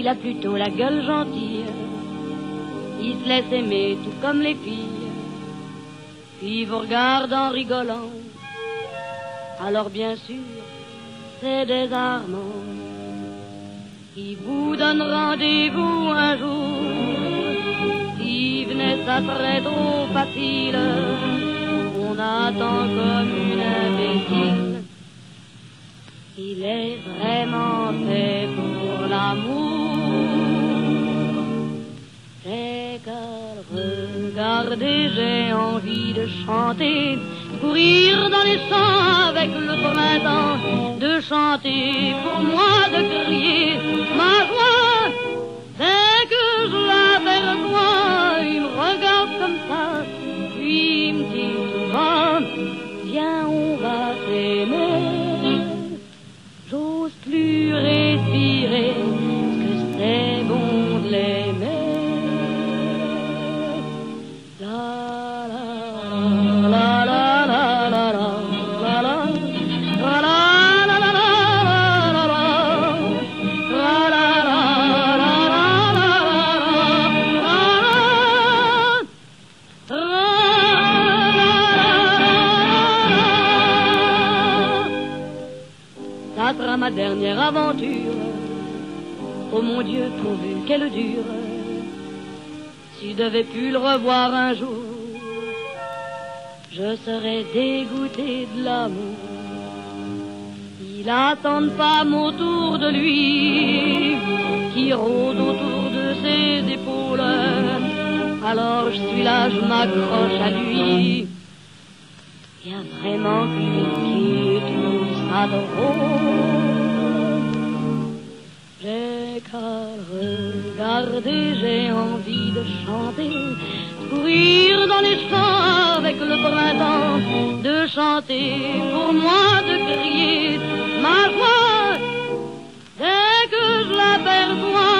il a plutôt la gueule gentille. Il se laisse aimer tout comme les filles. Puis vous regarde en rigolant. Alors bien sûr, c'est désarmant. Il vous donne rendez-vous un jour. Si venait, ça serait trop facile. On attend comme une imbécile. Il est vraiment fait pour l'amour. J'ai qu'à le regarder, j'ai envie de chanter, courir dans les champs avec le printemps, de chanter pour moi, de crier ma joie. Dès que je l'aperçois, il me regarde comme ça, puis il me dit tout bas, viens, on va s'aimer. J'ose plus respirer, que c'est bon de l'aimer. La la la la la la la la la la. Ça sera ma dernière aventure. Oh mon Dieu, pourvu qu'elle dure. Si je devais plus le revoir un jour, je serais dégoûté de l'amour. Il attend une femme autour de lui, qui rôde autour de ses épaules. Alors je suis là, je m'accroche à lui. Il y a vraiment lui qui trouve ça drôle. J'ai qu'à regarder, j'ai envie de chanter, courir dans les champs avec le printemps, de chanter pour moi, de crier ma joie. Dès que je l'aperçois,